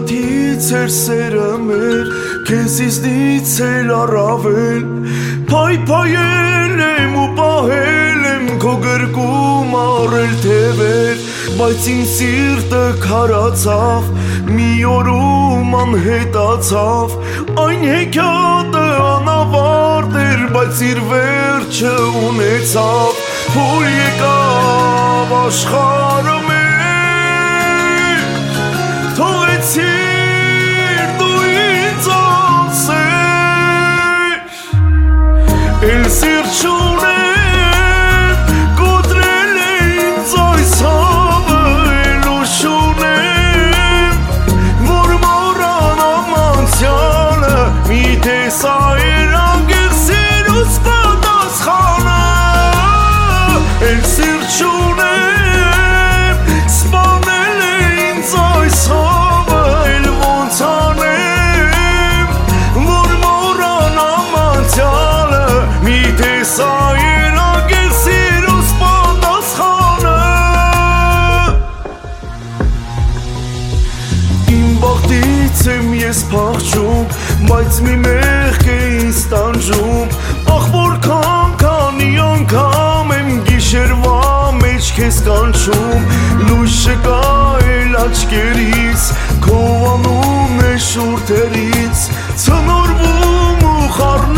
Աղքատից էր սերը մեր, քեզ իզնից էլ առավել, փայփայել եմ ու պահել եմ քո գրկում առել թևեր, բայց իմ սիրտը քարացավ, մի օրում անհետացավ, այն հեքիաթը անավարտ էր, բայց իր վերջը ունեցավ, փուլ եկավ աշխարհը մեր, թողեցիր դու ինձ անսեր, էլ սիրտ չունեմ, կոտրել է ինձ այս հավը, էլ ուժ չունեմ, որ մոռանամ անցյալը, միթե սա էր անգեղ սիրուց պատասխանը, էլ սիրտ չունեմ, սպանել է ինձ այս հավը, էլ ոնց անեմ, որ մոռանամ անցյալը, միթե սա էր անգեղ սիրուց պատասխանը, իմ բախտից եմ ես փախչում, բայց մի մեղք է ինձ տանջում, ախ որքան քանի անգամ եմ գիշերվա մեջ քեզ կանչում, լույս չկա էլ աչքերից, քո անունն է շուրթերից, ցնորվում ու խառնում